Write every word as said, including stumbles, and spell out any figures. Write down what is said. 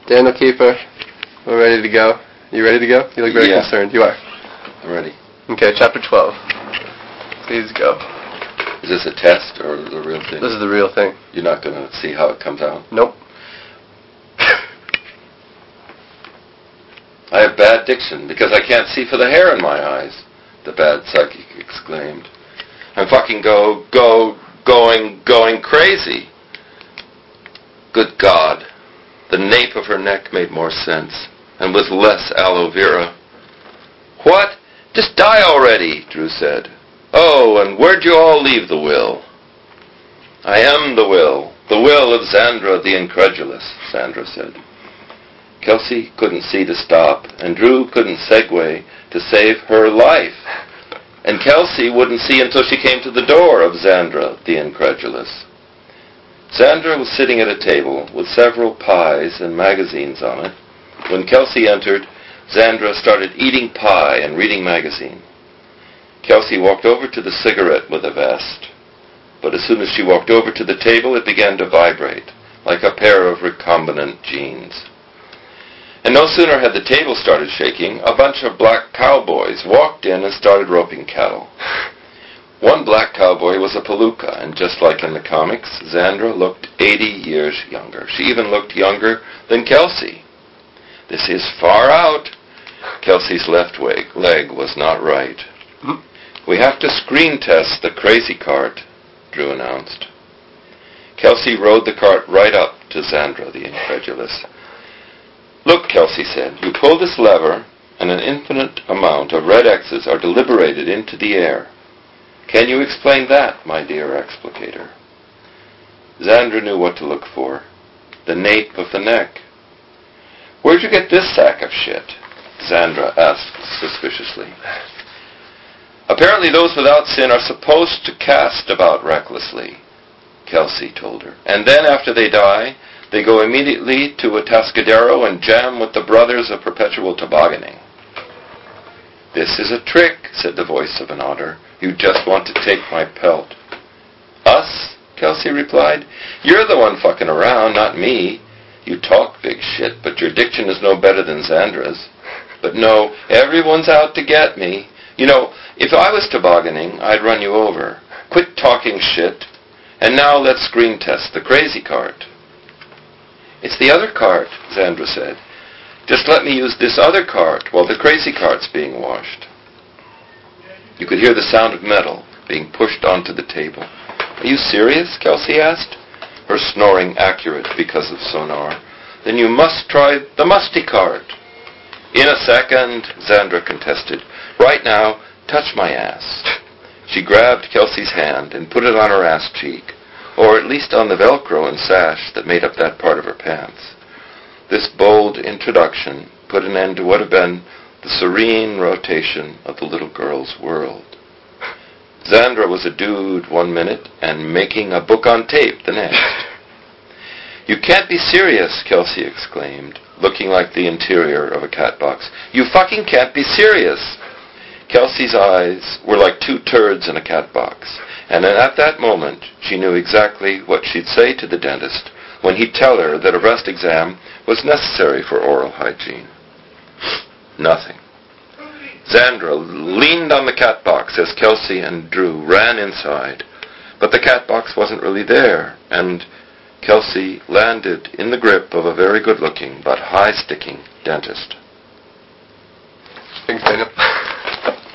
Daniel Kiefer, we're ready to go. You ready to go? You look very yeah. concerned. You are. I'm ready. Okay, chapter twelve. Please go. Is this a test or the real thing? This is the real thing. You're not going to see how it comes out? Nope. I have bad diction because I can't see for the hair in my eyes, the bad psychic exclaimed. I'm fucking go, go, going, going crazy. Good God. The nape of her neck made more sense, and with less aloe vera. What? Just die already, Drew said. Oh, and where'd you all leave the will? I am the will. The will of Xandra the Incredulous, Sandra said. Kelsey couldn't see to stop, and Drew couldn't segue to save her life. And Kelsey wouldn't see until she came to the door of Xandra the Incredulous. Xandra was sitting at a table with several pies and magazines on it. When Kelsey entered, Xandra started eating pie and reading magazine. Kelsey walked over to the cigarette with a vest. But as soon as she walked over to the table, it began to vibrate, like a pair of recombinant jeans. And no sooner had the table started shaking, a bunch of black cowboys walked in and started roping cattle. One black cowboy was a palooka, and just like in the comics, Xandra looked eighty years younger. She even looked younger than Kelsey. This is far out. Kelsey's left leg was not right. We have to screen test the crazy cart, Drew announced. Kelsey rode the cart right up to Xandra the Incredulous. Look, Kelsey said, you pull this lever, and an infinite amount of red X's are deliberated into the air. Can you explain that, my dear explicator? Xandra knew what to look for. The nape of the neck. Where'd you get this sack of shit? Xandra asked suspiciously. Apparently those without sin are supposed to cast about recklessly, Kelsey told her. And then after they die, they go immediately to a Atascadero and jam with the brothers of perpetual tobogganing. This is a trick, said the voice of an otter. You just want to take my pelt. Us? Kelsey replied. You're the one fucking around, not me. You talk big shit, but your diction is no better than Xandra's. But no, everyone's out to get me. You know, if I was tobogganing, I'd run you over. Quit talking shit. And now let's screen test the crazy cart. It's the other cart, Xandra said. Just let me use this other cart while the crazy cart's being washed. You could hear the sound of metal being pushed onto the table. Are you serious? Kelsey asked, her snoring accurate because of sonar. Then you must try the musty cart. In a second, Xandra contested. Right now, touch my ass. She grabbed Kelsey's hand and put it on her ass cheek, or at least on the Velcro and sash that made up that part of her pants. This bold introduction put an end to what had been the serene rotation of the little girl's world. Xandra was a dude one minute and making a book on tape the next. You can't be serious, Kelsey exclaimed, looking like the interior of a cat box. You fucking can't be serious. Kelsey's eyes were like two turds in a cat box, and at that moment she knew exactly what she'd say to the dentist when he'd tell her that a breast exam was necessary for oral hygiene. Nothing. Xandra leaned on the cat box as Kelsey and Drew ran inside, but the cat box wasn't really there, and Kelsey landed in the grip of a very good-looking but high-sticking dentist. Thanks, Daniel.